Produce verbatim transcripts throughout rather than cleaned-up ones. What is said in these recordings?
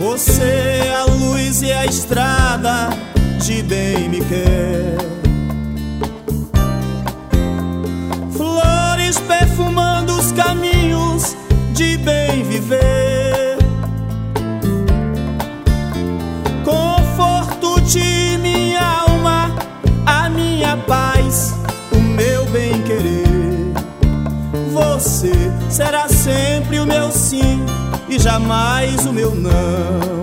Você é a luz e a estrada, de bem me quer. Flores perfumando os caminhos de bem viver. Conforto de minha alma, a minha paz, o meu bem querer. Você será sempre o meu sim e jamais o meu não.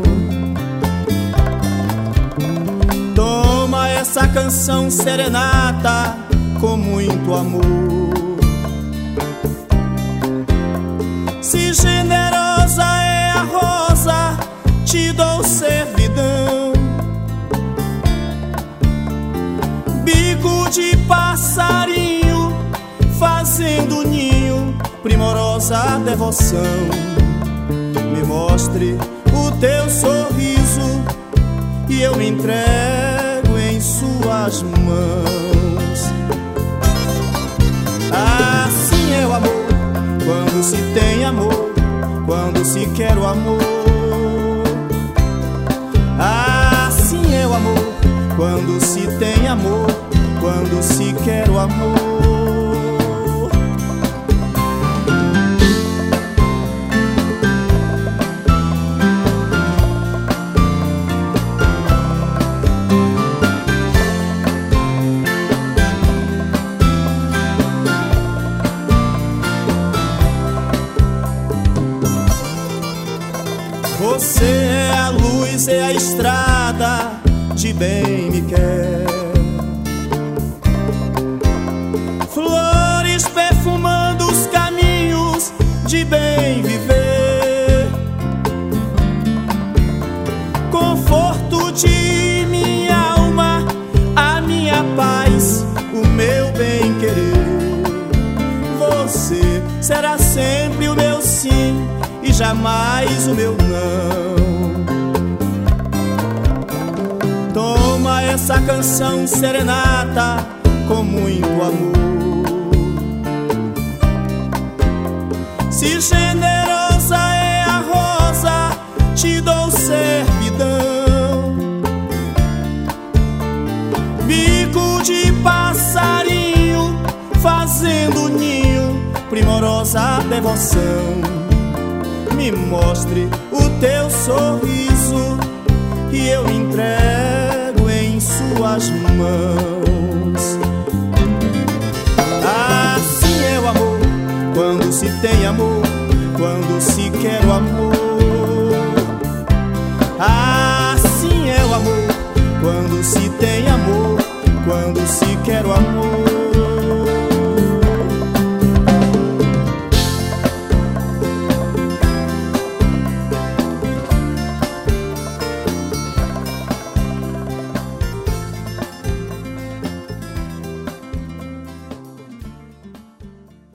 Toma essa canção serenata com muito amor. Se generosa é a rosa, te dou servidão. Bico de passarinho fazendo ninho, primorosa devoção. Me mostre o teu sorriso e eu me entrego em suas mãos. Assim é o amor, quando se tem amor, quando se quer o amor. Assim é o amor, quando se tem amor, quando se quer o amor. Você é a luz e a estrada, de bem me quer. Flores perfumando os caminhos de bem viver. Conforto de minha alma, a minha paz, o meu bem querer. Você será sempre o meu sim e jamais o meu não. Toma essa canção serenata com muito amor. Se generosa é a rosa, te dou servidão. Bico de passarinho fazendo ninho, primorosa devoção. Me mostre o teu sorriso e eu me entrego em suas mãos. Assim é o amor, quando se tem amor, quando se quer o amor. Assim é o amor, quando se tem amor, quando se quer o amor.